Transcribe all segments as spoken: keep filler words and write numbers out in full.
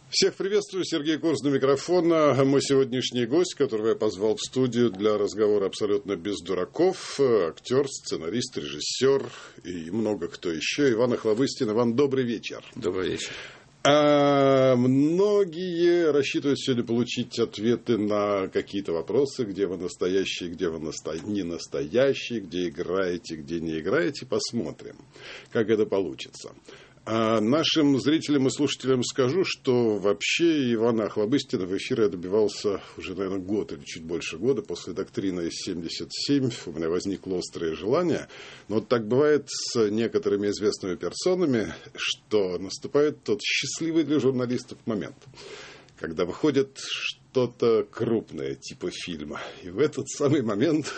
Всех приветствую, Сергей Курс на микрофона. Мой сегодняшний гость, которого я позвал в студию для разговора абсолютно без дураков, актер, сценарист, режиссер и много кто еще, Иван Охлобыстин. Иван, добрый вечер. Добрый вечер. А, многие рассчитывают сегодня получить ответы на какие-то вопросы, где вы настоящие, где вы насто... не настоящие, где играете, где не играете. Посмотрим, как это получится. А нашим зрителям и слушателям скажу, что вообще Ивана Охлобыстина в эфире я добивался уже, наверное, год или чуть больше года. После доктрины семьдесят семь у меня возникло острое желание. Но вот так бывает с некоторыми известными персонами, что наступает тот счастливый для журналистов момент, когда выходит что-то крупное, типа фильма. И в этот самый момент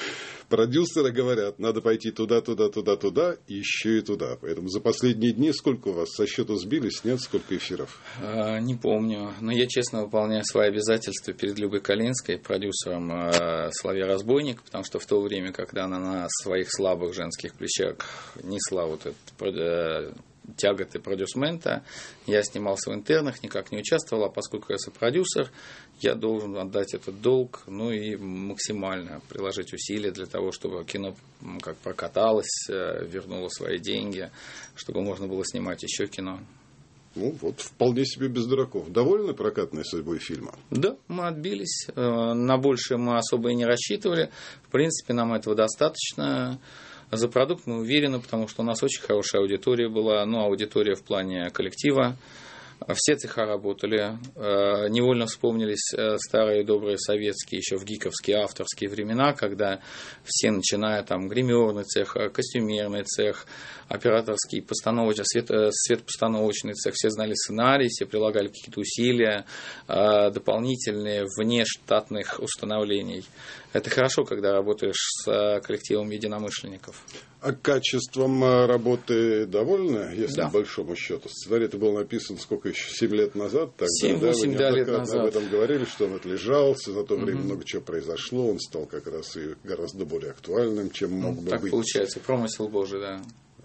продюсеры говорят, надо пойти туда, туда, туда, туда, и еще и туда. Поэтому за последние дни сколько у вас со счету сбились? Нет, сколько эфиров? А, не помню. Но я честно выполняю свои обязательства перед Любой Калинской, продюсером э, Соловья Разбойник, потому что в то время, когда она на своих слабых женских плечах несла вот этот э, тяготы продюсмента, я снимался в интернах, никак не участвовал, а поскольку я сопродюсер, я должен отдать этот долг, ну и максимально приложить усилия для того, чтобы кино как прокаталось, вернуло свои деньги, чтобы можно было снимать еще кино. Ну, вот вполне себе без дураков. Довольны прокатной судьбой фильма? Да, мы отбились. На большее мы особо и не рассчитывали. В принципе, нам этого достаточно. За продукт мы уверены, потому что у нас очень хорошая аудитория была. Ну, аудитория в плане коллектива. Все цеха работали. Невольно вспомнились старые добрые советские, еще в гиковские авторские времена, когда все, начиная там гримерный цех, костюмерный цех, операторский, постановочный, свет, светопостановочный цех, все знали сценарий, все прилагали какие-то усилия дополнительные вне штатных установлений. Это хорошо, когда работаешь с коллективом единомышленников. А качеством работы довольны, если да. по большому счету? Сценарий-то был написан сколько еще? семь лет назад? семь-восемь да, лет назад. Об этом говорили, что он отлежался, за то время угу. много чего произошло, он стал как раз и гораздо более актуальным, чем мог ну, бы так быть. Так получается, промысел Божий, да.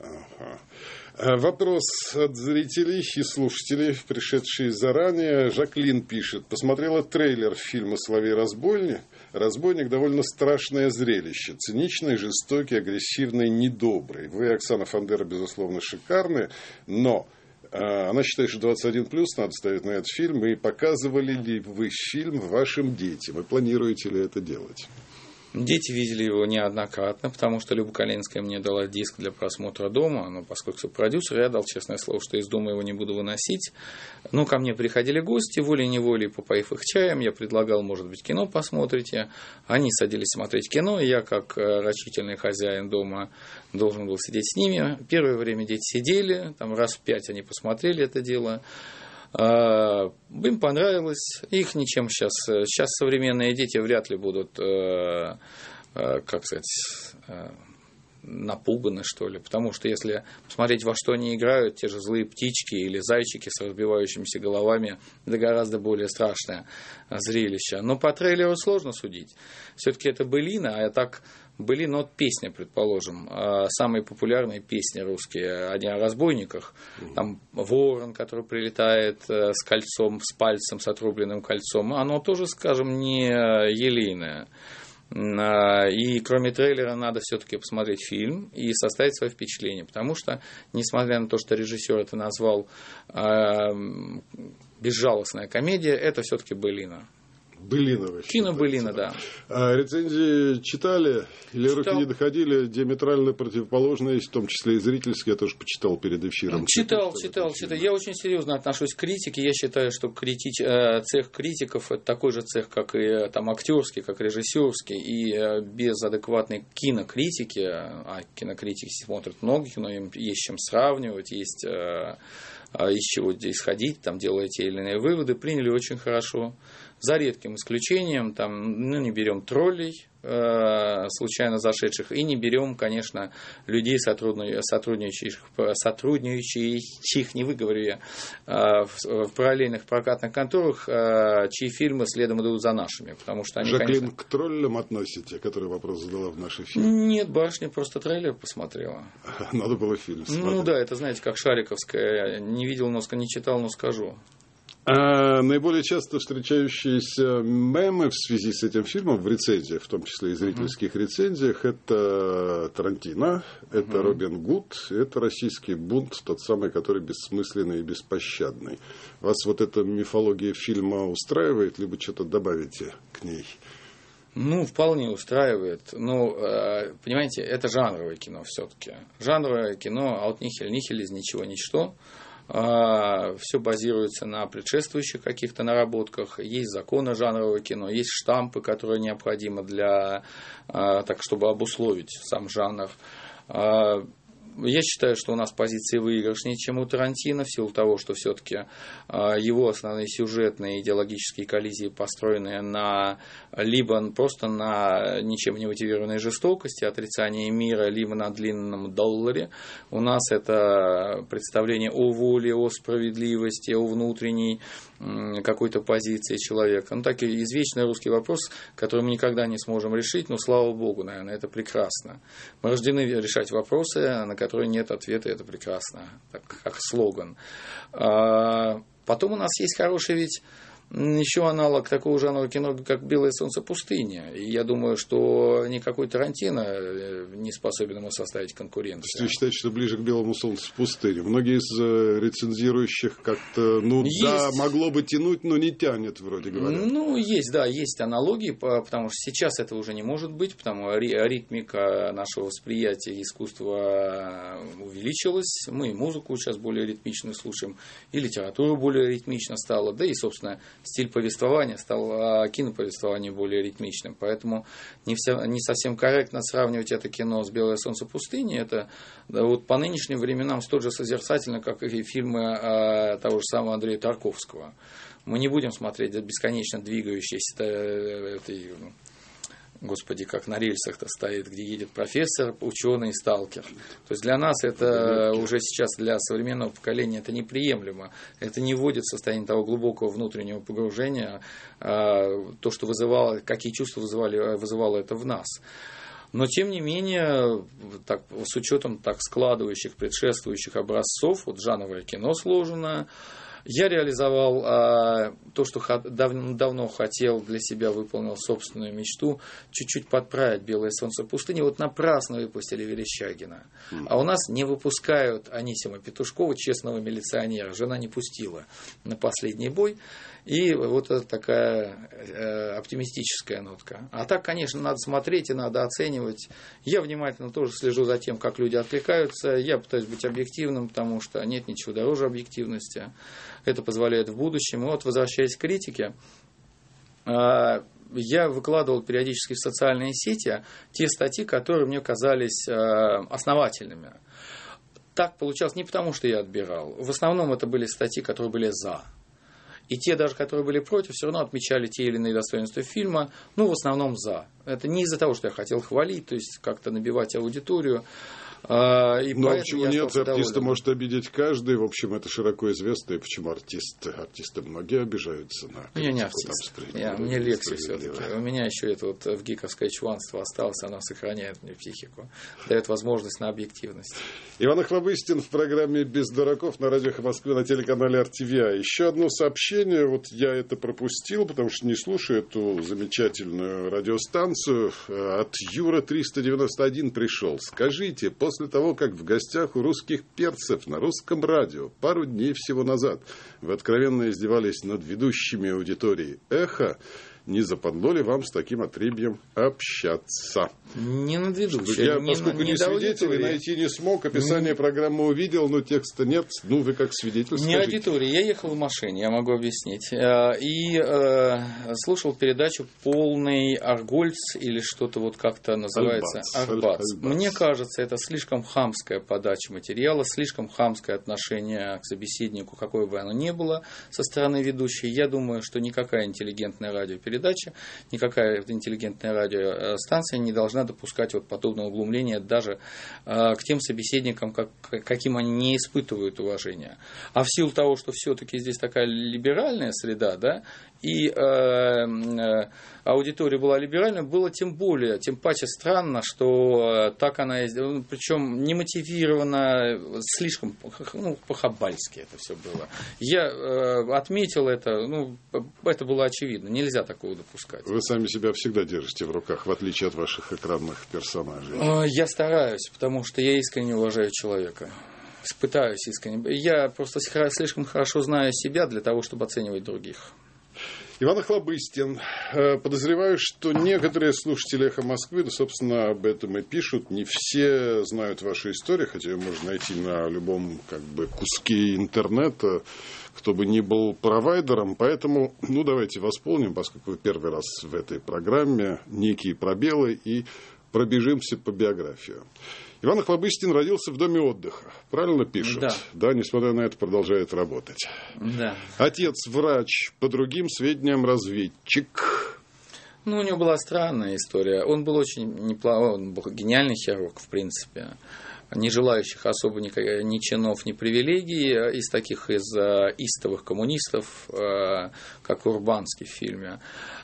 Ага. Вопрос от зрителей и слушателей, пришедшие заранее. Жаклин пишет. Посмотрела трейлер фильма «Соловей Разбойник». «Разбойник» довольно страшное зрелище. Циничный, жестокий, агрессивный, недобрый. Вы, Оксана Фандера, безусловно, шикарны, но э, она считает, что двадцать один плюс надо ставить на этот фильм. И показывали ли вы фильм вашим детям? И планируете ли это делать? Дети видели его неоднократно, потому что Люба Калинская мне дала диск для просмотра дома, но поскольку продюсер, я дал честное слово, что из дома его не буду выносить. Ну, ко мне приходили гости, волей-неволей, попоив их чаем, я предлагал, может быть, кино посмотрите. Они садились смотреть кино, и я, как рачительный хозяин дома, должен был сидеть с ними. Первое время дети сидели, там раз в пять они посмотрели это дело. Им понравилось, их ничем сейчас, сейчас современные дети вряд ли будут, как сказать, напуганы, что ли, потому что если посмотреть, во что они играют, те же злые птички или зайчики с разбивающимися головами, это гораздо более страшное зрелище. Но по трейлеру сложно судить. Все-таки это былина, а так былина, вот песня, предположим, самые популярные песни русские, они о разбойниках. Там ворон, который прилетает с кольцом, с пальцем, с отрубленным кольцом, оно тоже, скажем, не елейное. И кроме трейлера надо все-таки посмотреть фильм и составить свое впечатление, потому что, несмотря на то, что режиссер это назвал э, безжалостная комедия, это все-таки былина. Былина. Кино-былина, да. А рецензии читали? Или Читал. руки не доходили? Диаметрально противоположные, в том числе и зрительские. Я тоже почитал перед эфиром. Читал, читал, читал. Я очень серьезно отношусь к критике. Я считаю, что критич... цех критиков – это такой же цех, как и там, актерский, как режиссерский. И без адекватной кинокритики, а кинокритики смотрят много кино, им есть чем сравнивать, есть из чего исходить, там, делая те или иные выводы, приняли очень хорошо. За редким исключением, там, ну, не берем троллей, э, случайно зашедших, и не берем, конечно, людей, сотрудничающих, сотрудничающих, не выговорю я, э, в, в параллельных прокатных конторах, э, чьи фильмы следом идут за нашими. Потому что они, Жаклин, конечно... к троллям относите, который вопрос задала в нашей фильме? Нет, барышня просто трейлер посмотрела. Надо было фильм смотреть. Ну да, это, знаете, как Шариковская. Не видел, но не читал, но скажу. А наиболее часто встречающиеся мемы в связи с этим фильмом в рецензиях, в том числе и зрительских uh-huh. рецензиях, это Тарантино, это uh-huh. Робин Гуд, это российский бунт, тот самый, который бессмысленный и беспощадный. Вас вот эта мифология фильма устраивает, либо что-то добавите к ней? Ну, вполне устраивает. Ну, понимаете, это жанровое кино все-таки. Жанровое кино, аут нихиль нихиль, из ничего ничто. Все базируется на предшествующих каких-то наработках. Есть законы жанрового кино, есть штампы, которые необходимы для, так, чтобы обусловить сам жанр. Я считаю, что у нас позиции выигрышнее, чем у Тарантино, в силу того, что все-таки его основные сюжетные идеологические коллизии построены на, либо просто на ничем не мотивированной жестокости, отрицании мира, либо на длинном долларе. У нас это представление о воле, о справедливости, о внутренней какой-то позиции человека. Ну, так и извечный русский вопрос, который мы никогда не сможем решить, но, слава богу, наверное, это прекрасно. Мы рождены решать вопросы, на которые нет ответа, это прекрасно, так, как слоган. А потом у нас есть хороший ведь еще аналог такого жанра кино, как «Белое солнце пустыни». И я думаю, что никакой Тарантино не способен ему составить конкуренцию. То есть вы считаете, что ближе к «Белому солнцу пустыни»? Многие из рецензирующих как-то, ну есть. Да, могло бы тянуть, но не тянет, вроде говоря. Ну, есть, да, есть аналогии, потому что сейчас это уже не может быть, потому что ритмика нашего восприятия искусства увеличилась. Мы и музыку сейчас более ритмично слушаем, и литература более ритмично стала, да и, собственно, стиль повествования стал, а киноповествование более ритмичным. Поэтому не, вся, не совсем корректно сравнивать это кино с «Белое солнце пустыни». Это да, вот по нынешним временам столь же созерцательно, как и фильмы а, того же самого Андрея Тарковского. Мы не будем смотреть бесконечно двигающиеся этой... Господи, как на рельсах-то стоит, где едет профессор, ученый, сталкер. То есть для нас это уже сейчас, для современного поколения, это неприемлемо. Это не вводит в состояние того глубокого внутреннего погружения, то, что вызывало, какие чувства вызывали, вызывало это в нас. Но, тем не менее, так, с учетом так складывающих, предшествующих образцов, вот жанровое кино сложено, я реализовал а, то, что дав, давно хотел для себя, выполнил собственную мечту, чуть-чуть подправить «Белое солнце пустыни». Вот напрасно выпустили Верещагина. Mm. А у нас не выпускают Анисима Петушкова, честного милиционера. Жена не пустила на последний бой. И вот это такая э, оптимистическая нотка. А так, конечно, надо смотреть и надо оценивать. Я внимательно тоже слежу за тем, как люди откликаются. Я пытаюсь быть объективным, потому что нет ничего дороже объективности. Это позволяет в будущем. И вот, возвращаясь к критике, э, я выкладывал периодически в социальные сети те статьи, которые мне казались э, основательными. Так получалось не потому, что я отбирал. В основном это были статьи, которые были «за». И те, даже которые были против, все равно отмечали те или иные достоинства фильма, ну, в основном «за». Это не из-за того, что я хотел хвалить, то есть как-то набивать аудиторию. И ну, а почему нет? Артиста может обидеть каждый. В общем, это широко известно. И почему артисты, артисты многие обижаются на критику. Я не артист. Я, мне легче все-таки. У меня еще это вот в гиковское чванство осталось. Оно сохраняет мне психику. Дает возможность на объективность. Иван Охлобыстин в программе «Без дураков» на радио Москвы на телеканале эр ти ви ай. Еще одно сообщение. Вот я это пропустил, потому что не слушаю эту замечательную радиостанцию. От Юра триста девяносто один пришел. Скажите, после После того, как в гостях у русских перцев на русском радио пару дней всего назад вы откровенно издевались над ведущими аудитории «Эхо», не западло ли вам с таким отребьем общаться? Не над ведущим. Я, поскольку не, не свидетелей найти не смог, описание не... программы увидел, но текста нет. Ну, вы как свидетель не скажите. Аудитория. Я ехал в машине, я могу объяснить. И э, слушал передачу «Полный Аргольц» или что-то вот как-то называется. Арбац. Мне кажется, это слишком хамская подача материала, слишком хамское отношение к собеседнику, какое бы оно ни было, со стороны ведущей. Я думаю, что никакая интеллигентная радиопередача передача, никакая интеллигентная радиостанция не должна допускать вот подобного углумления даже к тем собеседникам, как, каким они не испытывают уважения. А в силу того, что все-таки здесь такая либеральная среда, да, и э, э, аудитория была либеральной, было тем более, тем паче странно, что так она, причем не мотивирована, слишком, ну, по-хабальски это все было. Я э, отметил это, ну, это было очевидно, нельзя такого допускать. Вы сами себя всегда держите в руках, в отличие от ваших экранных персонажей. Я стараюсь, потому что я искренне уважаю человека. Пытаюсь искренне. Я просто слишком хорошо знаю себя для того, чтобы оценивать других. Иван Охлобыстин. Подозреваю, что некоторые слушатели «Эхо Москвы», да, собственно, об этом и пишут. Не все знают вашу историю, хотя ее можно найти на любом как бы куске интернета, кто бы ни был провайдером. Поэтому, ну, давайте восполним, поскольку вы первый раз в этой программе, некие пробелы, и пробежимся по биографии. Иван Охлобыстин родился в доме отдыха. Правильно пишут? Да. Да, несмотря на это, продолжает работать. Да. Отец врач, по другим сведениям разведчик. Ну, у него была странная история. Он был очень неплохой, он был гениальный хирург, в принципе. Не желающих особо ни, ни чинов, ни привилегий, из таких из э, истовых коммунистов, э, как Урбанский в фильме.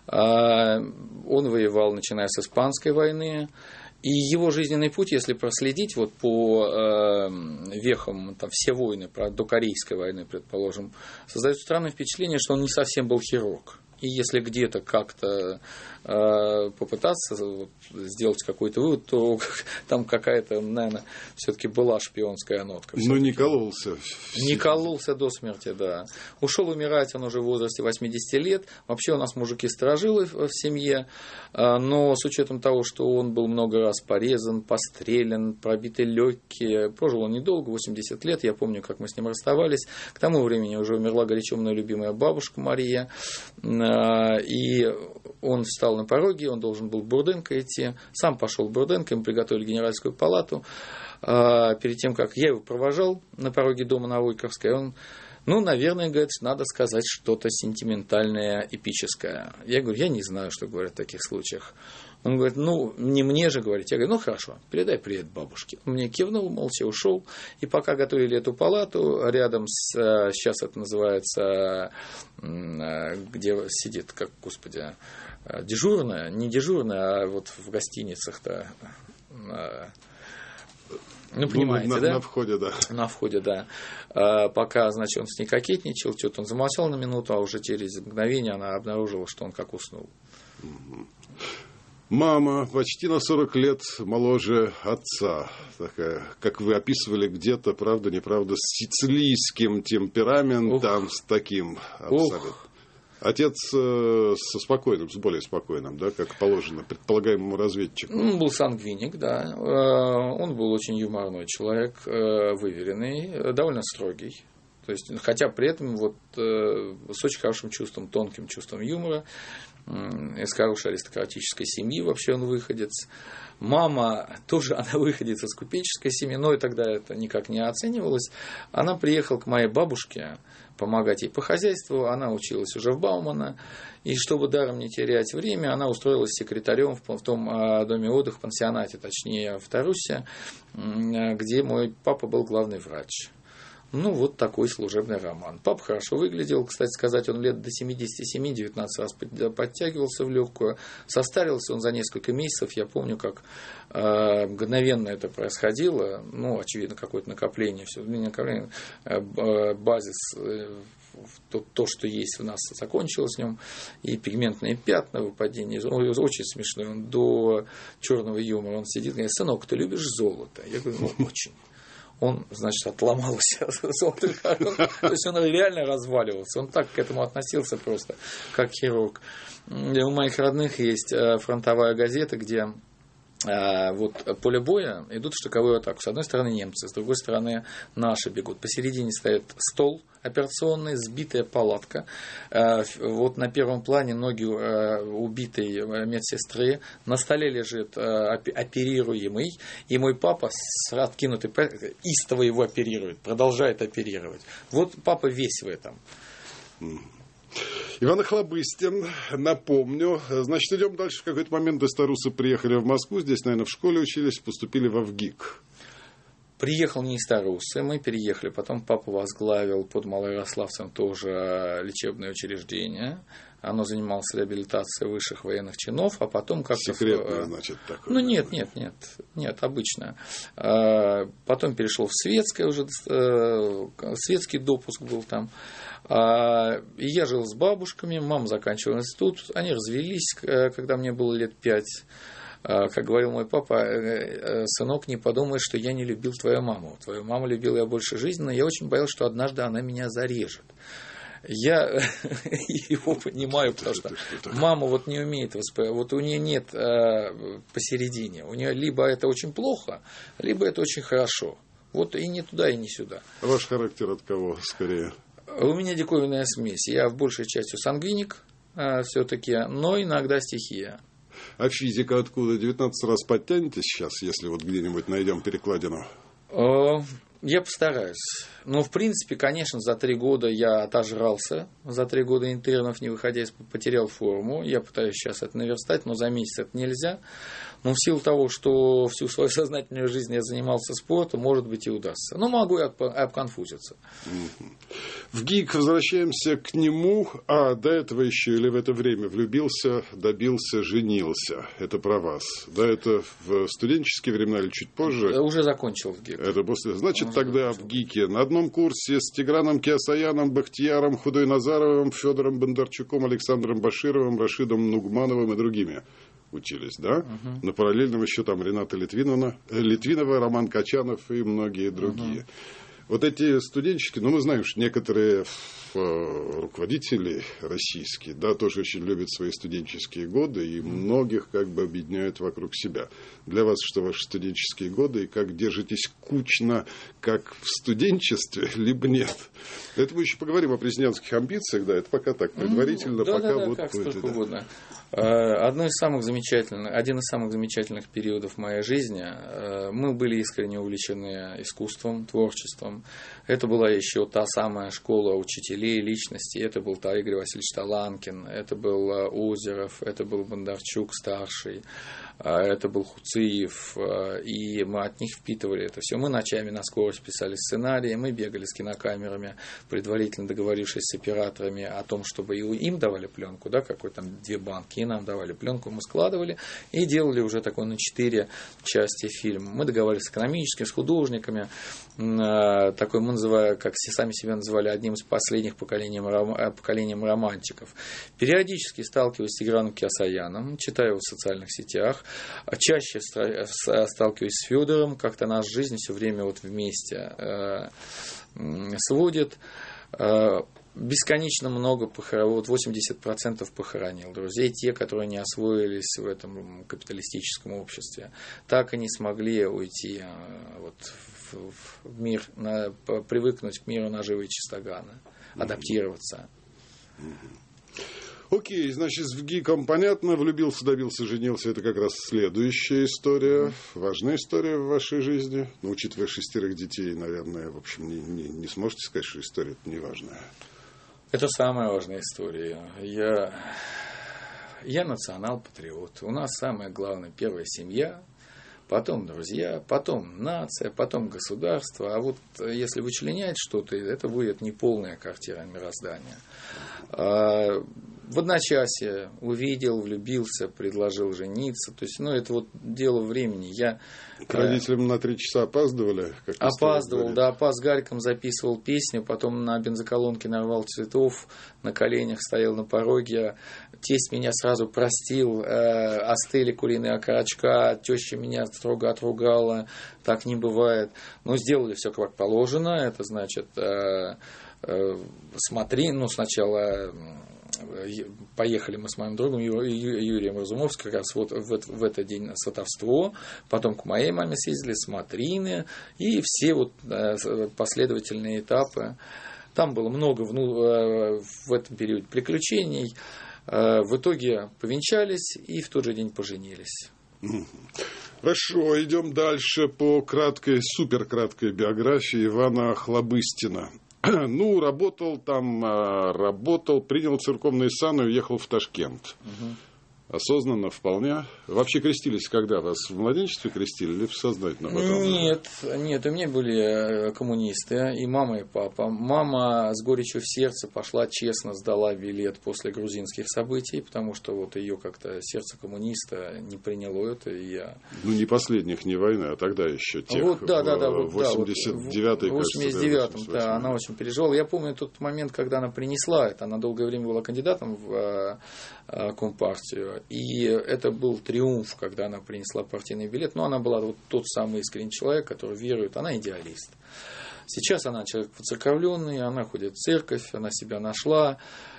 Э, он воевал, начиная с Испанской войны. И его жизненный путь, если проследить вот по э, вехам, там, все войны, до Корейской войны, предположим, создает странное впечатление, что он не совсем был хирург. И если где-то как-то э, попытаться вот, сделать какой-то вывод, то там какая-то, наверное, все-таки была шпионская нотка. Но не кололся. Не кололся до смерти, да. Ушел умирать он уже в возрасте восьмидесяти лет. Вообще у нас мужики сторожилы в семье, но с учетом того, что он был много раз порезан, пострелен, пробиты легкие, прожил он недолго, восемьдесят лет, я помню, как мы с ним расставались. К тому времени уже умерла горячо мной любимая бабушка Мария. И он встал на пороге, он должен был в Бурденко идти, сам пошел в Бурденко, ему приготовили генеральскую палату. Перед тем, как я его провожал на пороге дома на Войковской, он, ну, наверное, говорит, надо сказать что-то сентиментальное, эпическое. Я говорю, я не знаю, что говорят в таких случаях. Он говорит, ну, не мне же говорить. Я говорю, ну, хорошо, передай привет бабушке. Он мне кивнул, молча ушел. И пока готовили эту палату, рядом с, сейчас это называется, где сидит, как, господи, дежурная, не дежурная, а вот в гостиницах-то, ну, понимаете, ну, на, да? На входе, да. На входе, да. А, пока, значит, он с ней кокетничал, что-то он замолчал на минуту, а уже через мгновение она обнаружила, что он как уснул. Мама почти на сорок лет моложе отца. Такая, как вы описывали, где-то, правда, неправда, с сицилийским темпераментом, с таким абсолютно. Ух. Отец э, со спокойным, с более спокойным, да, как положено, предполагаемому разведчику. Он был сангвиник, да. Э, он был очень юморной человек, э, выверенный, довольно строгий. То есть, хотя при этом вот, э, с очень хорошим чувством, тонким чувством юмора, э, из хорошей аристократической семьи вообще он выходец. Мама тоже, она выходец из купеческой семьи, но и тогда это никак не оценивалось. Она приехала к моей бабушке помогать ей по хозяйству, она училась уже в Баумана, и чтобы даром не терять время, она устроилась секретарем в том доме отдыха, в пансионате, точнее в Тарусе, где мой папа был главный врач. Ну, вот такой служебный роман. Папа хорошо выглядел, кстати сказать, он лет до семидесяти семи, девятнадцать раз подтягивался в легкую. Состарился он за несколько месяцев. Я помню, как э, мгновенно это происходило. Ну, очевидно, какое-то накопление. Все, накопление, э, базис, э, то, то, что есть у нас, закончилось в нем. И пигментные пятна, выпадение. Очень смешно. Он до черного юмора. Он сидит и говорит, сынок, ты любишь золото? Я говорю, ну, очень. Он, значит, отломался. То есть он реально разваливался. Он так к этому относился просто, как хирург. У моих родных есть фронтовая газета, где вот поле боя идут в штыковую атаку. С одной стороны немцы, с другой стороны наши бегут. Посередине стоит стол операционный, сбитая палатка. Вот на первом плане ноги убитой медсестры. На столе лежит оперируемый. И мой папа с откинутой истово его оперирует, продолжает оперировать. Вот папа весь в этом. Иван Охлобыстин, напомню. Значит, идем дальше. В какой-то момент старусы приехали в Москву. Здесь, наверное, в школе учились, поступили во ВГИК. Приехал не старусы, мы переехали. Потом папа возглавил под Малоярославцем тоже лечебное учреждение. Оно занималось реабилитацией высших военных чинов, а потом как-то... Секретное, значит, такое. Ну, нет, нет, нет, нет, обычно. Потом перешел в светское уже, светский допуск был там. И я жил с бабушками, мама заканчивала институт, они развелись, когда мне было лет пять. Как говорил мой папа, сынок, не подумай, что я не любил твою маму. Твою маму любил я больше жизни, но я очень боялся, что однажды она меня зарежет. Я его понимаю, потому что мама вот не умеет воспринимать, вот у нее нет посередине. У нее либо это очень плохо, либо это очень хорошо. Вот и не туда, и не сюда. А ваш характер от кого скорее? У меня диковинная смесь. Я в большей части сангвиник все-таки, но иногда стихия. А физика откуда? девятнадцать раз подтянетесь сейчас, если вот где-нибудь найдем перекладину? Я постараюсь. Но, в принципе, конечно, за три года я отожрался. За три года интернов, не выходя из, потерял форму. Я пытаюсь сейчас это наверстать, но за месяц это нельзя. Но в силу того, что всю свою сознательную жизнь я занимался спортом, может быть, и удастся. Но могу и обконфузиться. В ГИК возвращаемся к нему. А до этого еще или в это время влюбился, добился, женился. Это про вас. Да, это в студенческие времена или чуть позже? Уже закончил в ГИК. Это после... Значит, Уже тогда закончил. В ГИКе на одном курсе с Тиграном Киасаяном, Бахтияром, Худой Назаровым, Федором Бондарчуком, Александром Башировым, Рашидом Нугмановым и другими учились, да? Угу. На параллельном еще там Рената Литвинова, Литвинова, Роман Качанов и многие другие. Угу. Вот эти студенческие, ну, мы знаем, что некоторые руководители российские, да, тоже очень любят свои студенческие годы и многих как бы объединяют вокруг себя. Для вас что ваши студенческие годы и как держитесь кучно, как в студенчестве, либо нет? Это мы еще поговорим о президентских амбициях, да, это пока так предварительно, ну, да, пока да, да, вот... как это, сколько да. угодно. Одно из самых замечательных, один из самых замечательных периодов моей жизни. Мы были искренне увлечены искусством, творчеством. Это была еще та самая школа учителей, личностей. Это был Игорь Васильевич Таланкин, это был Озеров, это был Бондарчук старший, это был Хуциев. И мы от них впитывали это все. Мы ночами на скорость писали сценарии, мы бегали с кинокамерами, предварительно договорившись с операторами о том, чтобы им давали пленку, да, какой там две банки, и нам давали пленку, мы складывали и делали уже такой на четыре части фильм. Мы договаривались с экономическими, с художниками, такой мы называем, как сами себя называли, одним из последних поколений, поколением романтиков. Периодически сталкиваюсь с Тиграном Киасаяном, читаю его в социальных сетях, чаще сталкиваюсь с Федором, как-то наша жизнь все время вот вместе сводит. Бесконечно много похоронил, вот восемьдесят процентов похоронил друзей, те, которые не освоились в этом капиталистическом обществе, так и не смогли уйти вот, в, в мир, на, привыкнуть к миру наживы и чистогана, адаптироваться. Окей, значит, с ГИКом понятно, влюбился, добился, женился, это как раз следующая история, важная история в вашей жизни, но учитывая шестерых детей, наверное, в общем, не, не, не сможете сказать, что история не важная. Это самая важная история. Я, я национал-патриот. У нас самое главное первая семья, потом друзья, потом нация, потом государство. А вот если вычленять что-то, это будет неполная картина мироздания. В одночасье увидел, влюбился, предложил жениться. То есть, ну, это вот дело времени. Я к родителям на три часа опаздывали? Как опаздывал, да, опаз с Гариком записывал песню, потом на бензоколонке нарвал цветов, на коленях стоял на пороге. Тесть меня сразу простил, э, остыли куриные окорочка, теща меня строго отругала, так не бывает. Но сделали все как положено, это значит, э, э, смотри, ну, сначала... Поехали мы с моим другом Юрием Разумовским как раз вот в, в этот день на сватовство, потом к моей маме съездили, смотрины и все вот последовательные этапы. Там было много в этом периоде приключений. В итоге повенчались и в тот же день поженились. Хорошо, идем дальше по краткой, суперкраткой биографии Ивана Охлобыстина. Ну, работал там, работал, принял церковные саны и уехал в Ташкент. Угу. Осознанно вполне. Вообще крестились когда? Вас в младенчестве крестили или в сознательном? Нет, нет, у меня были коммунисты, и мама, и папа. Мама с горечью в сердце пошла, честно сдала билет после грузинских событий, потому что вот ее как-то сердце коммуниста не приняло это, и я... Ну, не последних, не войны, а тогда еще тех. Вот, да, да, да. Вот, в восемьдесят девятом, в восемьдесят девятом, да, да, она очень переживала. Я помню тот момент, когда она принесла это. Она долгое время была кандидатом в Компартию. И это был триумф, когда она принесла партийный билет. Но она была вот тот самый искренний человек, который верует. Она идеалист. Сейчас она человек воцерковленный, она ходит в церковь, она себя нашла.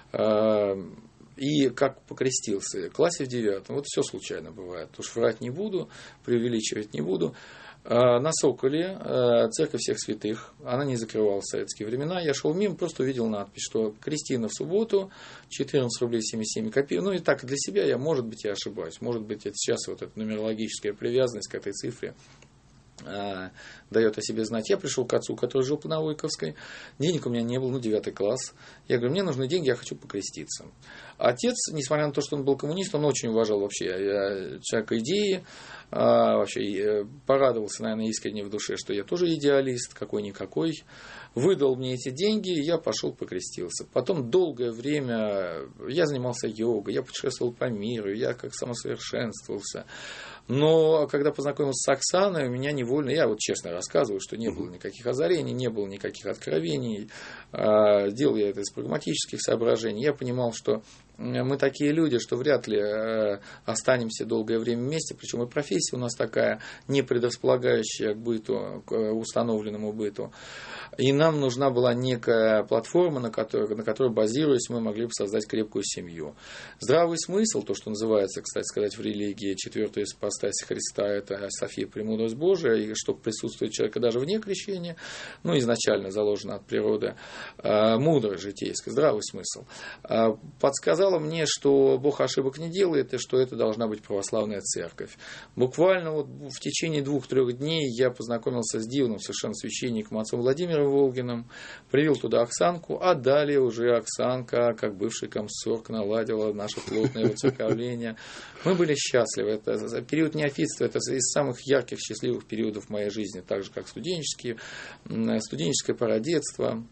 И как покрестился. В классе в девятом. Вот все случайно бывает. Уж врать не буду, преувеличивать не буду. На Соколе, церковь всех святых, она не закрывалась в советские времена. Я шел мимо, просто увидел надпись, что Кристина в субботу, четырнадцать рублей семьдесят семь копеек. Ну и так для себя я, может быть, я ошибаюсь. Может быть, это сейчас вот эта нумерологическая привязанность к этой цифре дает о себе знать. Я пришел к отцу, который жил по Навойковской. Денег у меня не было, ну, девятый класс. Я говорю, мне нужны деньги, я хочу покреститься. Отец, несмотря на то, что он был коммунист, он очень уважал вообще я, человека идеи. А, вообще порадовался, наверное, искренне в душе, что я тоже идеалист, какой-никакой. Выдал мне эти деньги, и я пошел покрестился. Потом долгое время я занимался йогой, я путешествовал по миру, я как самосовершенствовался. Но когда познакомился с Оксаной, у меня невольно, я вот честно рассказываю, что не было никаких озарений, не было никаких откровений. Делал я это из прагматических соображений. Я понимал, что мы такие люди, что вряд ли останемся долгое время вместе. Причем и профессия у нас такая, не предрасполагающая к быту, к установленному быту. И нам нужна была некая платформа, на которой, на которой базируясь, мы могли бы создать крепкую семью. Здравый смысл, то, что называется, кстати сказать, в религии, четвертая ипостась Христа, это София Премудрость Божия, и что присутствует человека даже вне крещения, ну, изначально заложено от природы, мудрость житейская, здравый смысл, подсказала мне, что Бог ошибок не делает, и что это должна быть православная церковь. Буквально вот в течение двух-трех дней я познакомился с дивным совершенно священником, отцом Владимиром Волгиным, привел туда Оксанку, а далее уже Оксанка, как бывший комсорг, наладила наше плотное воцерковление. Мы были счастливы. Это период неофитства, это из самых ярких, счастливых периодов в моей жизни, так же, как студенческие, студенческое пора детства.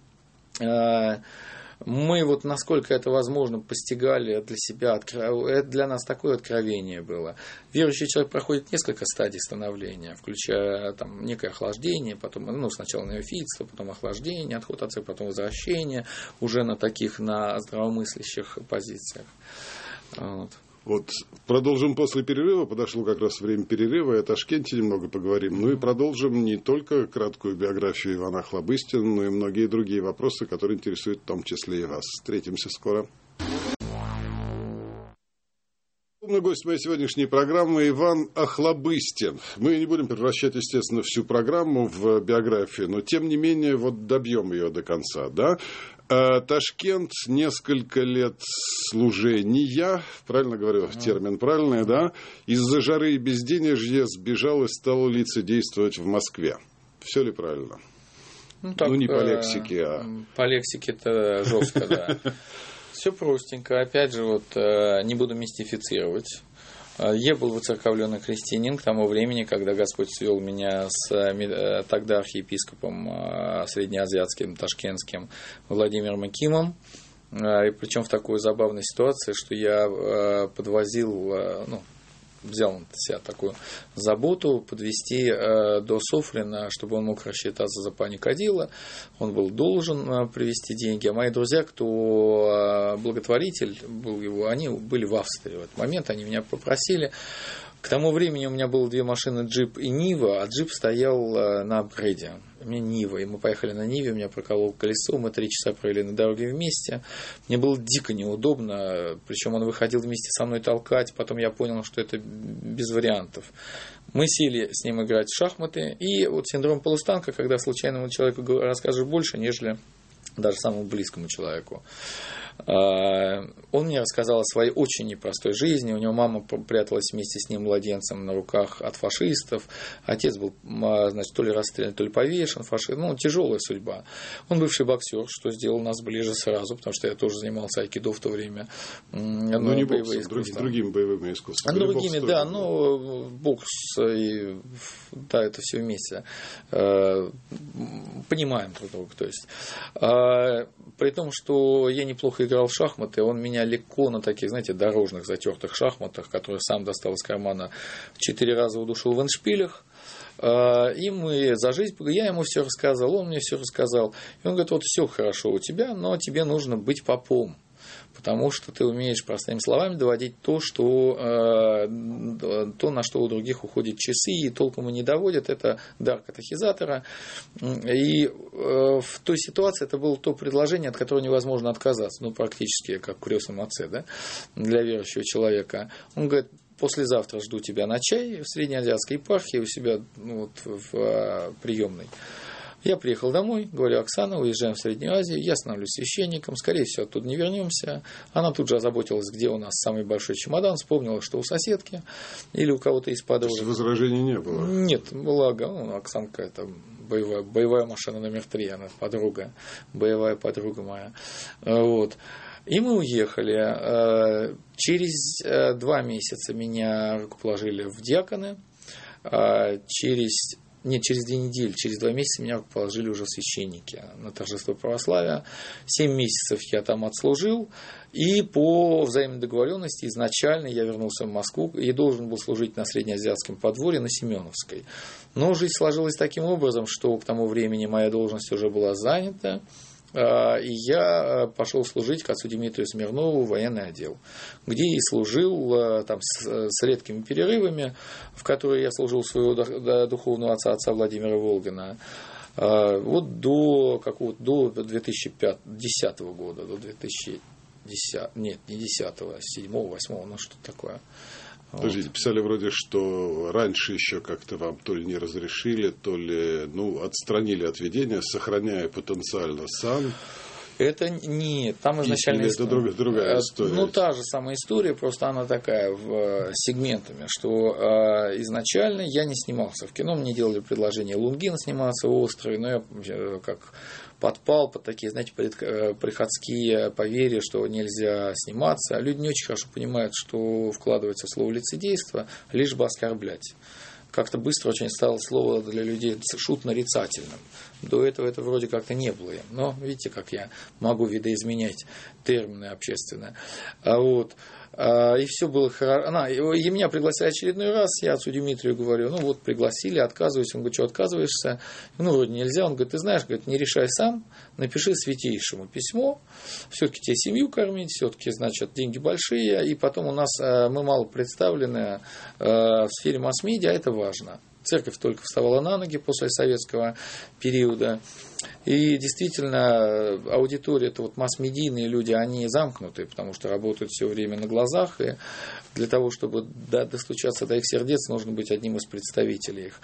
Мы вот, насколько это возможно, постигали для себя, это для нас такое откровение было. Верующий человек проходит несколько стадий становления, включая там некое охлаждение, потом, ну, сначала неофитство, потом охлаждение, отход от церкви, потом возвращение, уже на таких, на здравомыслящих позициях. Вот. Вот продолжим после перерыва, подошло как раз время перерыва, и о Ташкенте немного поговорим. Ну и продолжим не только краткую биографию Ивана Охлобыстина, но и многие другие вопросы, которые интересуют в том числе и вас. Встретимся скоро. Гость моей сегодняшней программы Иван Охлобыстин. Мы не будем превращать, естественно, всю программу в биографию, но тем не менее вот добьем ее до конца, да? Ташкент, несколько лет служения, правильно говорю, термин правильный, да? Из-за жары и безденежья сбежал и стал лицедействовать в Москве. Все ли правильно? Ну, так, ну не по лексике, а... По лексике-то жестко, да. Все простенько. Опять же, вот не буду мистифицировать. Я был воцерковленный христианин к тому времени, когда Господь свел меня с тогда архиепископом среднеазиатским, ташкентским Владимиром Акимом. И причем в такой забавной ситуации, что я подвозил, ну, взял на себя такую заботу подвести э, до Софрина, чтобы он мог рассчитаться за пани Кадила. Он был должен э, привезти деньги. А мои друзья, кто э, благотворитель был его, они были в Австрии в этот момент. Они меня попросили. К тому времени у меня было две машины, джип и Нива, а джип стоял э, на апгрейде. У меня Нива, и мы поехали на Ниве, у меня проколол колесо, мы три часа провели на дороге вместе. Мне было дико неудобно, причем он выходил вместе со мной толкать, потом я понял, что это без вариантов. Мы сели с ним играть в шахматы, и вот синдром полустанка, когда случайному человеку расскажешь больше, нежели даже самому близкому человеку. Он мне рассказал о своей очень непростой жизни. У него мама пряталась вместе с ним младенцем на руках от фашистов. Отец был, значит, то ли расстрелян, то ли повешен. Фашист. Ну, тяжелая судьба. Он бывший боксер, что сделал нас ближе сразу, потому что я тоже занимался айкидо в то время. Ну, не боксом, другими, другими боевыми искусствами. А другими, да, но бокс и да, это все вместе. Понимаем друг друга. То есть. При том, что я неплохо играл в шахматы, он меня легко на таких, знаете, дорожных затертых шахматах, которые сам достал из кармана, четыре раза удушил в эндшпилях. И мы за жизнь, я ему все рассказал, он мне все рассказал. И он говорит, вот все хорошо у тебя, но тебе нужно быть попом. Потому что ты умеешь простыми словами доводить то, что, э, то, на что у других уходят часы, и толком и не доводят. Это дар катехизатора. И э, в той ситуации это было то предложение, от которого невозможно отказаться. Ну, практически как в крестном отце, да, для верующего человека. Он говорит, послезавтра жду тебя на чай в Среднеазиатской епархии у себя, ну, вот, в, в приемной. Я приехал домой, говорю, Оксана, уезжаем в Среднюю Азию, я становлюсь священником, скорее всего, оттуда не вернемся. Она тут же озаботилась, где у нас самый большой чемодан, вспомнила, что у соседки или у кого-то из подружек. То есть возражений не было? Нет, благо, ну, Оксанка это боевая, боевая машина номер три, она подруга, боевая подруга моя. Вот. И мы уехали. Через два месяца меня рукоположили в диаконы, через... Нет, через две недели, через два месяца меня положили уже священники на торжество православия. Семь месяцев я там отслужил. И по взаимной договоренности изначально я вернулся в Москву и должен был служить на Среднеазиатском подворье на Семеновской. Но жизнь сложилась таким образом, что к тому времени моя должность уже была занята. И я пошел служить к отцу Дмитрию Смирнову в военный отдел, где и служил там, с, с редкими перерывами, в которые я служил своего духовного отца, отца Владимира Волгина, вот до, какого-то, до две тысячи десятого года, до две тысячи десятого, нет, не десятого, седьмого, восьмого, ну что такое. Подождите, писали вроде, что раньше еще как-то вам то ли не разрешили, то ли ну, отстранили от ведения, сохраняя потенциально сан. Это нет, там изначально... Или это друг, другая история? Ну, та же самая история, просто она такая в сегментами, что э, изначально я не снимался в кино, мне делали предложение Лунгина сниматься в «Острове», но я как... подпал под такие, знаете, приходские поверья, что нельзя сниматься. Люди не очень хорошо понимают, что вкладывается в слово лицедейство, лишь бы оскорблять. Как-то быстро очень стало слово для людей шут-нарицательным. До этого это вроде как-то не было. Но видите, как я могу видоизменять термины общественные. А вот... И все было хорошо. И меня пригласили очередной раз, я отцу Дмитрию говорю, ну вот пригласили, отказываюсь. Он говорит, что отказываешься? Ну, вроде нельзя. Он говорит, ты знаешь, говорит, не решай сам, напиши святейшему письмо, все-таки тебе семью кормить, все-таки, значит, деньги большие, и потом у нас мы мало представлены в сфере масс-медиа, а это важно. Церковь только вставала на ноги после советского периода. И действительно, аудитория, это вот масс-медийные люди, они замкнуты, потому что работают все время на глазах. И для того, чтобы достучаться до их сердец, нужно быть одним из представителей их.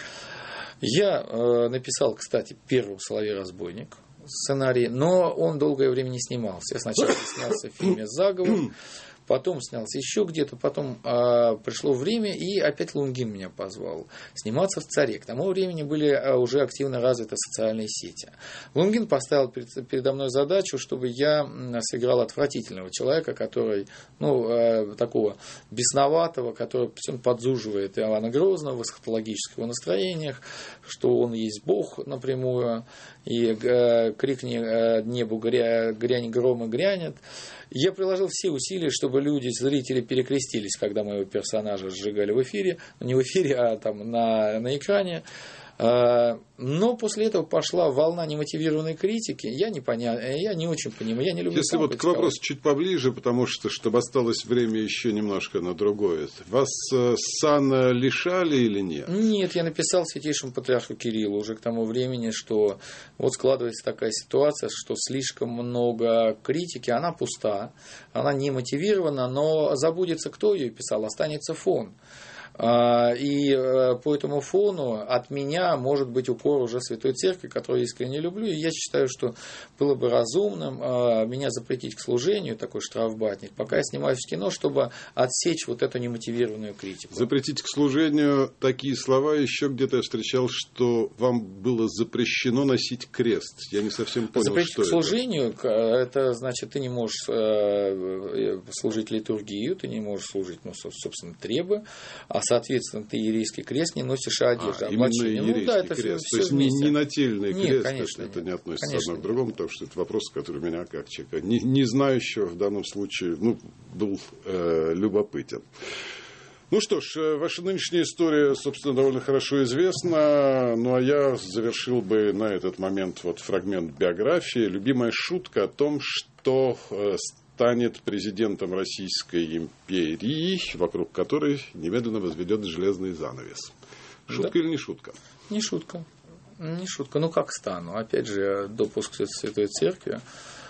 Я э, написал, кстати, первый «Соловей-разбойник» сценарий, но он долгое время не снимался. Я сначала снялся в фильме «Заговор», потом снялся еще где-то, потом э, пришло время, и опять Лунгин меня позвал сниматься в «Царе». К тому времени были э, уже активно развиты социальные сети. Лунгин поставил перед, передо мной задачу, чтобы я сыграл отвратительного человека, который, ну, э, такого бесноватого, который всем подзуживает Иоанна Грозного в эсхатологических настроениях, что он есть Бог напрямую, и э, крикни э, небу, гря, грянь гром и грянет. Я приложил все усилия, чтобы люди, зрители перекрестились, когда моего персонажа сжигали в эфире. Не в эфире, а там на, на экране. Но после этого пошла волна немотивированной критики. Я не, поня... я не очень понимаю. Я не люблю. Если вот к вопросу чуть поближе, потому что, чтобы осталось время еще немножко на другое. Вас сан лишали или нет? Нет, я написал святейшему патриарху Кириллу уже к тому времени, что вот складывается такая ситуация, что слишком много критики, она пуста, она не мотивирована, но забудется, кто ее писал, останется фон. И по этому фону от меня может быть укор уже Святой Церкви, которую я искренне люблю. И я считаю, что было бы разумным меня запретить к служению, такой штрафбатник, пока я снимаюсь в кино, чтобы отсечь вот эту немотивированную критику. Запретить к служению, такие слова еще где-то я встречал, что вам было запрещено носить крест. Я не совсем понял, запретить что к это. служению, это значит, ты не можешь служить литургию, ты не можешь служить, ну, собственно, требы, а, соответственно, ты еврейский крест не носишь, а одежда, а, именно еврейский ну, да, это крест. Все, То есть все не, не нательный нет, крест, конечно, это нет. не относится Конечно, одно к другому, потому что это вопрос, который меня как человека, не, не знающего в данном случае, ну, был э, любопытен. Ну что ж, ваша нынешняя история, собственно, довольно хорошо известна. Ну, а я завершил бы на этот момент вот фрагмент биографии. Любимая шутка о том, что станет президентом Российской империи, вокруг которой немедленно возведет железный занавес. Шутка да. или не шутка? Не шутка. Не шутка. Ну, как стану? Опять же, допуск Святой Церкви.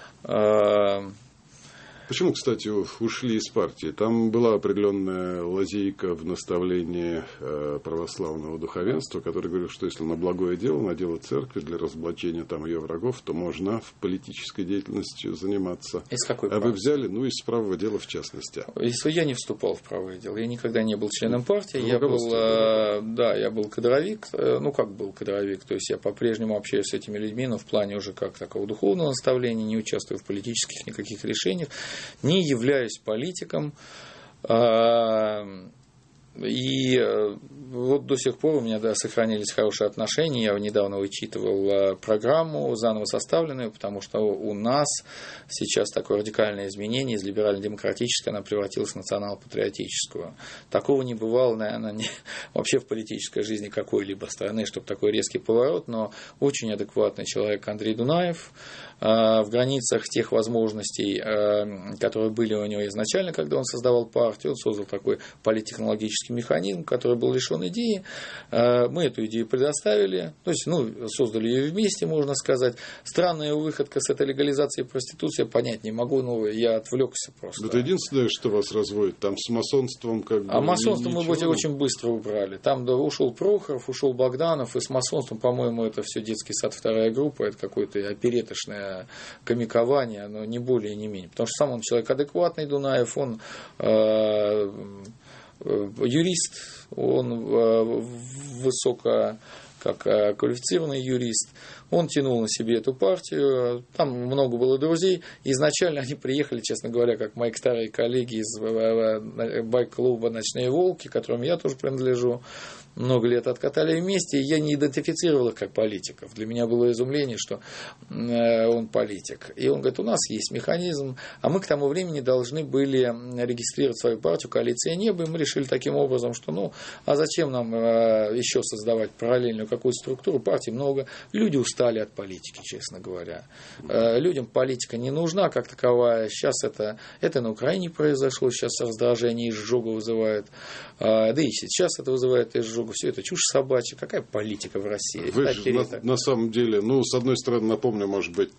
Почему, кстати, ушли из партии? Там была определенная лазейка в наставлении православного духовенства, которое говорит, что если на благое дело, на дело церкви, для разоблачения там ее врагов, то можно в политической деятельности заниматься. Из какой а вы взяли, ну, из правого дела в частности. Если я не вступал в правое дело, я никогда не был членом партии, я был, да, да, я был кадровик, ну, как был кадровик, то есть я по-прежнему общаюсь с этими людьми, но в плане уже как такого духовного наставления, не участвую в политических никаких решениях. Не являюсь политиком, и вот до сих пор у меня да, сохранились хорошие отношения. Я недавно вычитывал программу, заново составленную, потому что у нас сейчас такое радикальное изменение из либерально-демократической она превратилась в национал-патриотическую. Такого не бывало, наверное, не, вообще в политической жизни какой-либо страны, чтобы такой резкий поворот, но очень адекватный человек Андрей Дунаев, в границах тех возможностей, которые были у него изначально, когда он создавал партию, он создал такой политтехнологический механизм, который был лишен идеи. Мы эту идею предоставили, то есть, ну, создали ее вместе, можно сказать. Странная выходка с этой легализацией проституции, я понять не могу, но я отвлекся просто. Это единственное, что вас разводит, там с масонством как бы... А масонство мы ничего... очень быстро убрали. Там да, ушел Прохоров, ушел Богданов, и с масонством, по-моему, это все детский сад, вторая группа, это какое-то опереточное комикование, но не более, не менее. Потому что сам он человек адекватный, Дунаев, он э, юрист, он э, высоко как квалифицированный юрист. Он тянул на себе эту партию, там много было друзей. Изначально они приехали, честно говоря, как мои старые коллеги из байк-клуба «Ночные волки», к которым я тоже принадлежу. Много лет откатали вместе, и я не идентифицировал их как политиков. Для меня было изумление, что он политик. И он говорит, у нас есть механизм, а мы к тому времени должны были регистрировать свою партию «Коалиция неба», и мы решили таким образом, что ну, а зачем нам еще создавать параллельную какую-то структуру, партий много, люди устали от политики, честно говоря. Людям политика не нужна как таковая, сейчас это, это на Украине произошло, сейчас раздражение и изжогу вызывает, да и сейчас это вызывает изжогу. Все это чушь собачья. Какая политика в России? Вы же на, на самом деле, ну, с одной стороны, напомню, может быть,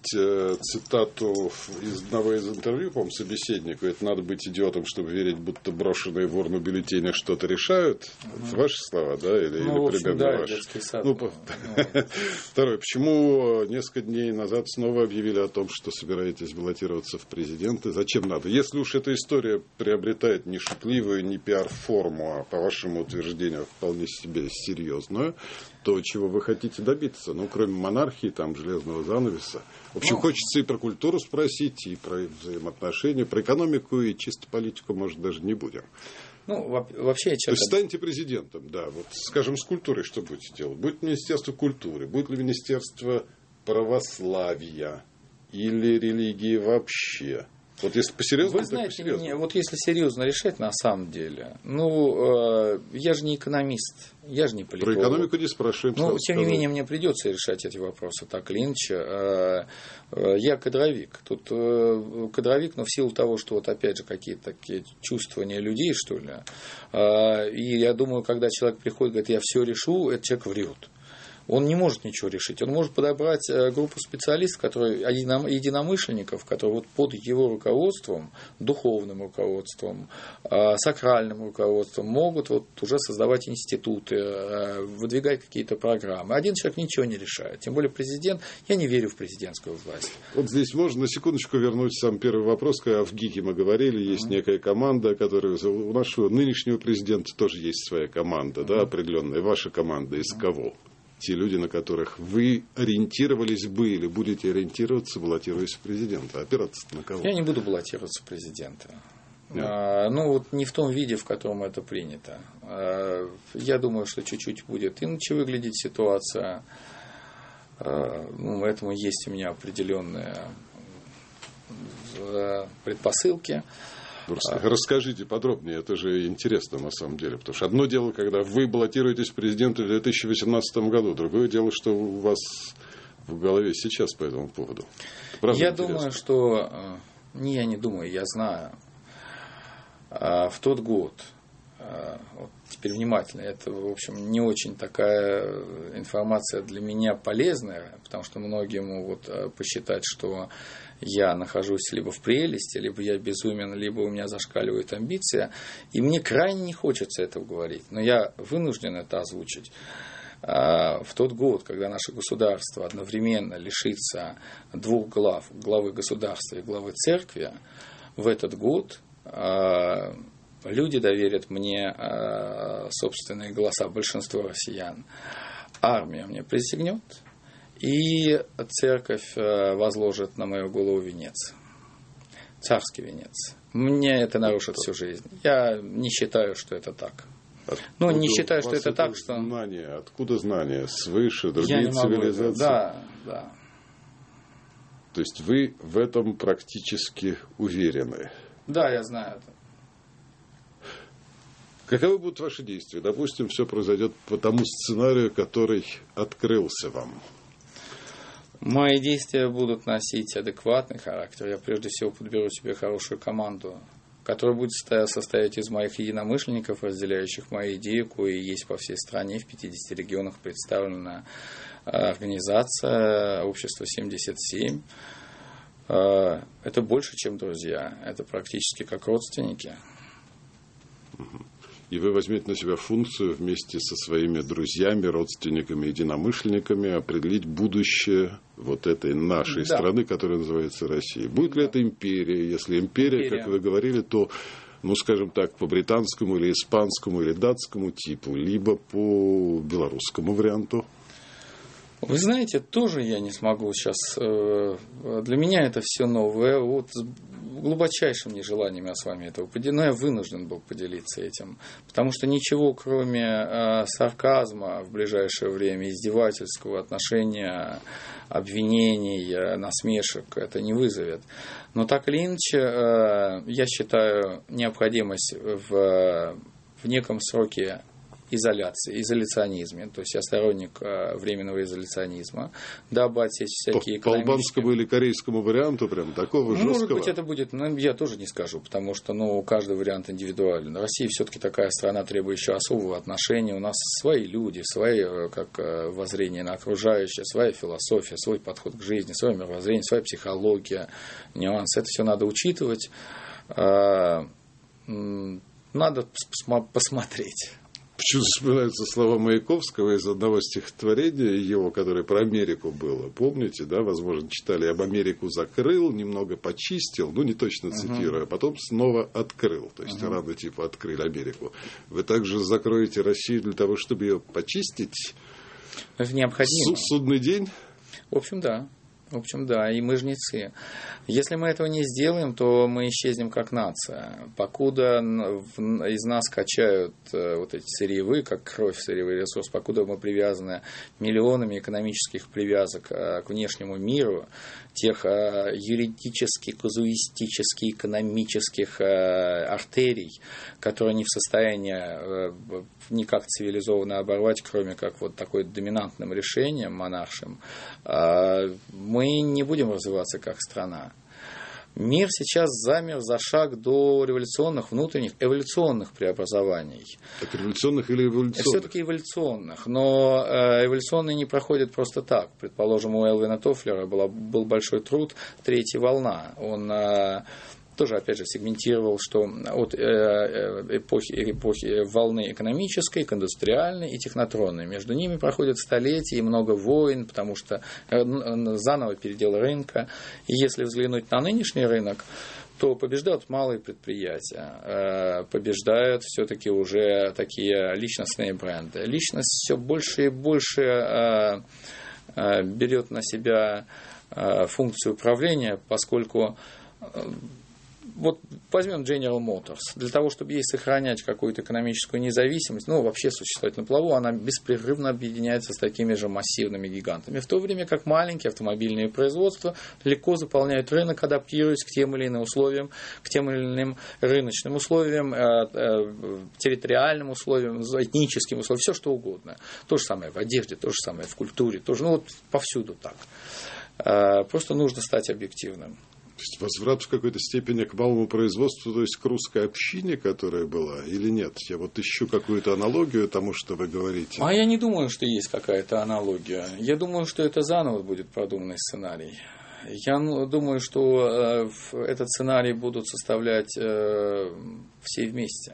цитату из одного из интервью, по-моему, собеседнику. Это надо быть идиотом, чтобы верить, будто брошенные в урну бюллетени что-то решают. Uh-huh. Это ваши слова, да? Или, ну, или примерно да, ваши? Сад, ну, ну, Второе. Почему несколько дней назад снова объявили о том, что собираетесь баллотироваться в президенты? Зачем надо? Если уж эта история приобретает не шутливую, не пиар-форму, а, по вашему утверждению, вполне себе серьезную, то чего вы хотите добиться? Ну, кроме монархии, там, железного занавеса. В общем, ну, хочется и про культуру спросить, и про взаимоотношения, про экономику, и чисто политику, может, даже не будем. Ну, вообще... То есть, станете президентом, да. Вот, скажем, с культурой что будете делать? Будет Министерство культуры, будет ли Министерство православия или религии вообще? Вот если по-серьезному, вы знаете, не, вот если серьезно решать, на самом деле, ну, э, я же не экономист, я же не политолог. Про экономику не спрашиваем. Ну, тем сказать. не менее, мне придется решать эти вопросы так или иначе. Э, э, я кадровик. Тут э, кадровик, но в силу того, что вот опять же какие-то такие чувствования людей, что ли. Э, и я думаю, когда человек приходит и говорит, я все решу, этот человек врет. Он не может ничего решить. Он может подобрать группу специалистов, которые, единомышленников, которые вот под его руководством, духовным руководством, сакральным руководством могут вот уже создавать институты, выдвигать какие-то программы. Один человек ничего не решает. Тем более президент. Я не верю в президентскую власть. Вот здесь можно на секундочку вернуть сам первый вопрос. Когда в ГИКе мы говорили, есть mm-hmm. некая команда, которая... У нашего нынешнего президента тоже есть своя команда, mm-hmm. да, определенная. Ваша команда из mm-hmm. кого? Те люди, на которых вы ориентировались бы или будете ориентироваться, баллотируясь в президента. Опираться на кого? Я не буду баллотироваться в президента. А, ну, вот не в том виде, в котором это принято. А, я думаю, что чуть-чуть будет иначе выглядеть ситуация. А, ну, этому есть у меня определенные предпосылки. Расскажите подробнее, это же интересно на самом деле. Потому что одно дело, когда вы баллотируетесь в президенты в две тысячи восемнадцатом году, другое дело, что у вас в голове сейчас по этому поводу. Я думаю, что... Не, я не думаю, я знаю. В тот год, вот теперь внимательно, это, в общем, не очень такая информация для меня полезная, потому что многие могут посчитать, что я нахожусь либо в прелести, либо я безумен, либо у меня зашкаливает амбиция, и мне крайне не хочется этого говорить, но я вынужден это озвучить. В тот год, когда наше государство одновременно лишится двух глав, главы государства и главы церкви, в этот год люди доверят мне собственные голоса, большинство россиян. Армия мне присягнет, и церковь возложит на мою голову венец, царский венец. Мне это нарушит всю жизнь. Я не считаю, что это так. Ну, не считаю, что это так, что... Знания, откуда знания? Свыше, другие цивилизации? Да, да. То есть вы в этом практически уверены? Да, я знаю это. Каковы будут ваши действия? Допустим, все произойдет по тому сценарию, который открылся вам. Мои действия будут носить адекватный характер. Я прежде всего подберу себе хорошую команду, которая будет состоять из моих единомышленников, разделяющих мои идеи, кое есть по всей стране, в пятидесяти регионах представлена организация «Общество семьдесят семь». Это больше, чем друзья. Это практически как родственники. И вы возьмете на себя функцию вместе со своими друзьями, родственниками, единомышленниками определить будущее вот этой нашей да. страны, которая называется Россия. Будет да. ли это империя? Если империя, империя, как вы говорили, то, ну, скажем так, по британскому или испанскому или датскому типу, либо по белорусскому варианту. Вы знаете, тоже я не смогу сейчас. Для меня это все новое. Вот с глубочайшим нежеланием я с вами этого поделюсь. Но я вынужден был поделиться этим. Потому что ничего, кроме сарказма в ближайшее время, издевательского отношения, обвинений, насмешек, это не вызовет. Но так или иначе, я считаю необходимость в, в неком сроке изоляции, изоляционизме, то есть я сторонник э, временного изоляционизма, дабы отсечь всякие по, экономические... По албанскому или корейскому варианту прям такого жесткого? Может быть, это будет, ну, я тоже не скажу, потому что, ну, каждый вариант индивидуален. Россия все-таки такая страна, требующая особого отношения, у нас свои люди, свои, как воззрение на окружающее, своя философия, свой подход к жизни, свое мировоззрение, своя психология, нюансы, это все надо учитывать, надо посмотреть. Почему вспоминаются слова Маяковского из одного стихотворения его, которое про Америку было. Помните, да, возможно, читали: «Об Америку закрыл, немного почистил», ну, не точно цитирую, uh-huh. а потом снова открыл. То есть, uh-huh. рано типа открыли Америку. Вы также закроете Россию для того, чтобы ее почистить? Это необходимо. Суд, судный день? В общем, да. В общем, да, и мы жнецы. Если мы этого не сделаем, то мы исчезнем как нация. Покуда из нас качают вот эти сырьевые, как кровь, сырьевой ресурс, покуда мы привязаны миллионами экономических привязок к внешнему миру, тех юридических, казуистических, экономических артерий, которые не в состоянии никак цивилизованно оборвать, кроме как вот такой доминантным решением монаршим, мы не будем развиваться как страна. Мир сейчас замер за шаг до революционных, внутренних, эволюционных преобразований. Так революционных или эволюционных? Все-таки эволюционных, но эволюционные не проходят просто так. Предположим, у Элвина Тофлера была, был большой труд «Третья волна». Он тоже, опять же, сегментировал, что от эпохи, эпохи волны экономической к индустриальной и технотронной. Между ними проходят столетия и много войн, потому что заново передел рынка. И если взглянуть на нынешний рынок, то побеждают малые предприятия, побеждают все-таки уже такие личностные бренды. Личность все больше и больше берет на себя функцию управления, поскольку вот возьмем General Motors. Для того, чтобы ей сохранять какую-то экономическую независимость, ну, вообще существовать на плаву, она беспрерывно объединяется с такими же массивными гигантами. В то время как маленькие автомобильные производства легко заполняют рынок, адаптируясь к тем или иным условиям, к тем или иным рыночным условиям, территориальным условиям, этническим условиям, все что угодно. То же самое в одежде, то же самое в культуре, тоже, ну, вот повсюду так. Просто нужно стать объективным. То есть возврат в какой-то степени к малому производству, то есть к русской общине, которая была, или нет? Я вот ищу какую-то аналогию тому, что вы говорите. А я не думаю, что есть какая-то аналогия. Я думаю, что это заново будет продуманный сценарий. Я думаю, что этот сценарий будут составлять все вместе.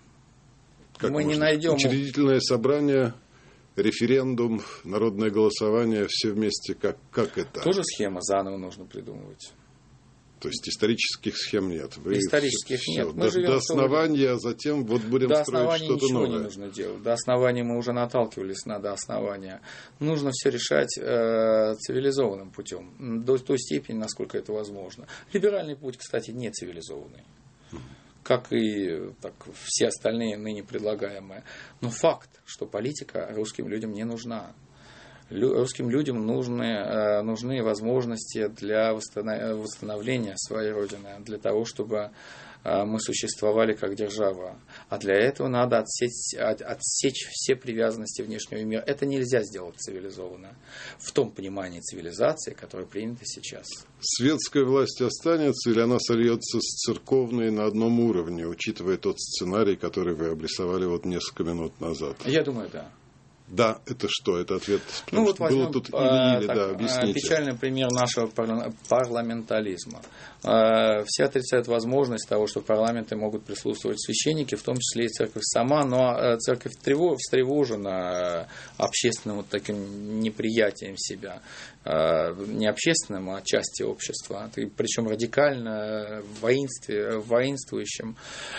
Как Мы можно? не найдем... Учредительное собрание, референдум, народное голосование, все вместе. Как, как это? Тоже схема заново нужно придумывать. То есть исторических схем нет. Вы исторических все, нет. Все, Мы до, живем до основания, а затем вот будем до строить что-то ничего новое. Не нужно делать. До основания мы уже наталкивались на до основания. Нужно все решать э, цивилизованным путем. До той степени, насколько это возможно. Либеральный путь, кстати, не цивилизованный. Как и так, все остальные ныне предлагаемые. Но факт, что политика русским людям не нужна. Русским людям нужны, нужны возможности для восстановления своей Родины, для того, чтобы мы существовали как держава. А для этого надо отсечь, отсечь все привязанности внешнего мира. Это нельзя сделать цивилизованно. В том понимании цивилизации, которое принято сейчас. Светская власть останется или она сольется с церковной на одном уровне, учитывая тот сценарий, который вы обрисовали вот несколько минут назад? Я думаю, да. Да, это что? Это ответ. Ну, вот возьмем, было тут или-или, так, да, объясните. Печальный пример нашего парламентализма. Все отрицают возможность того, что в парламенте могут присутствовать священники, в том числе и церковь сама, но церковь встревожена общественным вот таким неприятием себя. Не общественным, а части общества. Причем радикально воинствующим.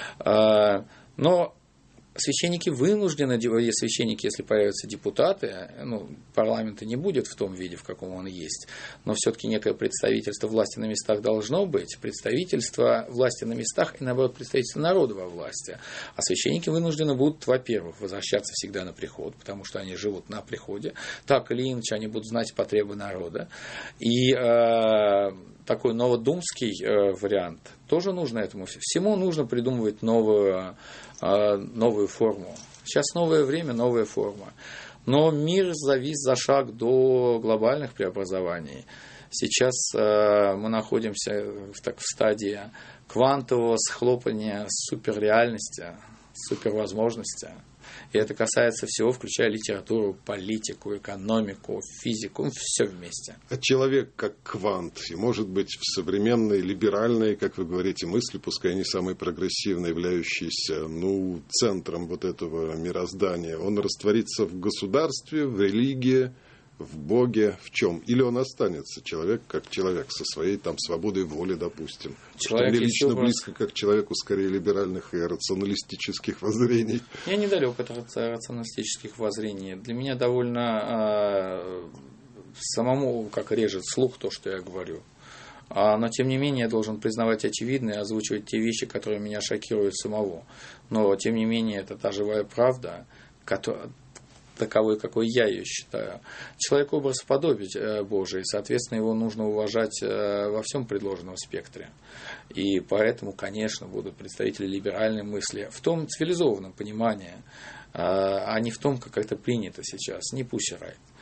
Но священники вынуждены, священники, если появятся депутаты, ну, парламента не будет в том виде, в каком он есть, но все-таки некое представительство власти на местах должно быть, представительство власти на местах и, наоборот, представительство народа во власти. А священники вынуждены будут, во-первых, возвращаться всегда на приход, потому что они живут на приходе, так или иначе они будут знать потребы народа. И э, такой новодумский э, вариант тоже нужно этому. Всему нужно придумывать новую новую форму. Сейчас новое время, новая форма. Но мир завис за шаг до глобальных преобразований. Сейчас э, мы находимся в, так, в стадии квантового схлопывания суперреальности, супервозможности. И это касается всего, включая литературу, политику, экономику, физику, ну, все вместе. А человек как квант, и может быть в современной, либеральной, как вы говорите, мысли, пускай не самой прогрессивной, являющейся, ну, центром вот этого мироздания, он растворится в государстве, в религии, в Боге, в чем? Или он останется человек как человек со своей там свободой воли, допустим? Человек мне лично образ... близко как человеку скорее либеральных и рационалистических воззрений. Я недалек от рационалистических воззрений. Для меня довольно э, самому, как режет слух то, что я говорю. А, но, тем не менее, я должен признавать очевидное и озвучивать те вещи, которые меня шокируют самого. Но, тем не менее, это та живая правда, которая... таковой, какой я ее считаю. Человек образ подобие Божий, соответственно, его нужно уважать во всем предложенном спектре. И поэтому, конечно, будут представители либеральной мысли в том цивилизованном понимании, а не в том, как это принято сейчас, не Pussy Riot.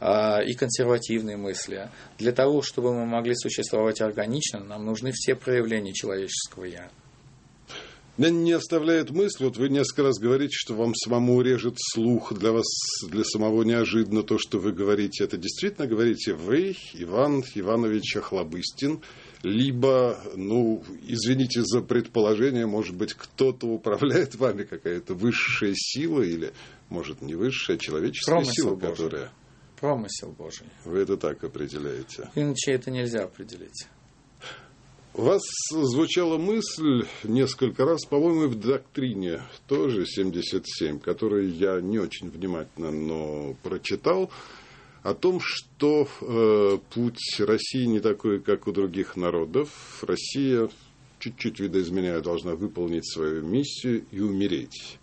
и консервативные мысли. Для того, чтобы мы могли существовать органично, нам нужны все проявления человеческого «я». Меня не оставляет мысль, вот вы несколько раз говорите, что вам самому режет слух, для вас, для самого неожиданно то, что вы говорите. Это действительно говорите вы, Иван Иванович Охлобыстин, либо, ну, извините за предположение, может быть, кто-то управляет вами, какая-то высшая сила, или, может, не высшая, а человеческая Промысел сила, Божий. которая... Промысел Божий. Вы это так определяете. Иначе это нельзя определить. У вас звучала мысль несколько раз, по-моему, в доктрине тоже семьдесят семь, которую я не очень внимательно, но прочитал, о том, что э, путь России не такой, как у других народов. Россия, чуть-чуть видоизменяя, должна выполнить свою миссию и умереть.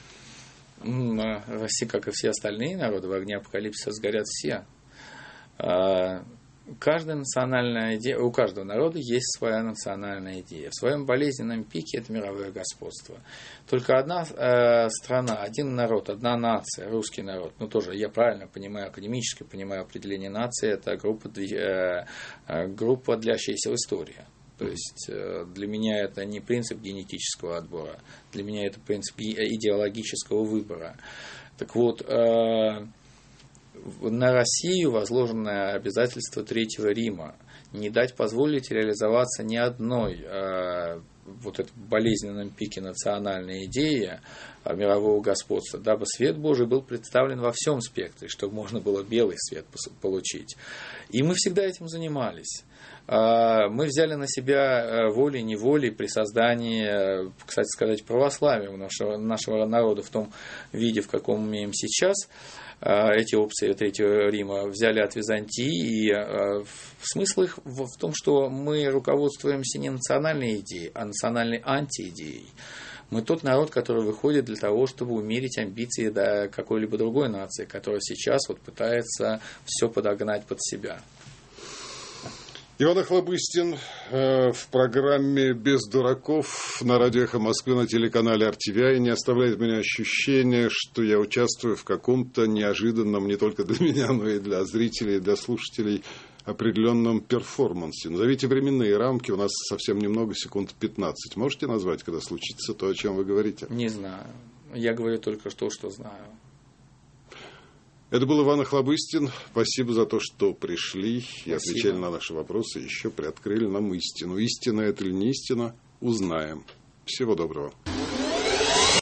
Россия, как и все остальные народы, в огне апокалипсиса сгорят все. Каждая национальная идея, у каждого народа есть своя национальная идея. В своем болезненном пике это мировое господство. Только одна э, страна, один народ, одна нация, русский народ. Ну, тоже я правильно понимаю, академически понимаю определение нации, это группа, э, группа длящаяся в истории. То есть э, для меня это не принцип генетического отбора, для меня это принцип идеологического выбора. Так вот, э, на Россию возложено обязательство Третьего Рима не дать позволить реализоваться ни одной э, вот этой болезненном пике национальной идеи э, мирового господства, дабы свет Божий был представлен во всем спектре, чтобы можно было белый свет получить. И мы всегда этим занимались. Мы взяли на себя волей-неволей при создании, кстати сказать, православия нашего, нашего народа в том виде, в каком мы имеем сейчас. Эти опции Третьего Рима взяли от Византии, и смысл их в том, что мы руководствуемся не национальной идеей, а национальной антиидеей. Мы тот народ, который выходит для того, чтобы умерить амбиции до какой-либо другой нации, которая сейчас вот пытается все подогнать под себя. Иван Охлобыстин э, в программе «Без дураков» на радио «Эхо Москвы» на телеканале эр ти ви ай не оставляет меня ощущение, что я участвую в каком-то неожиданном не только для меня, но и для зрителей, и для слушателей определенном перформансе. Назовите временные рамки, у нас совсем немного, секунд пятнадцать. Можете назвать, когда случится то, о чем вы говорите? Не знаю. Я говорю только то, что знаю. Это был Иван Охлобыстин. Спасибо за то, что пришли и отвечали на наши вопросы. Еще приоткрыли нам истину. Истина это или не истина, узнаем. Всего доброго.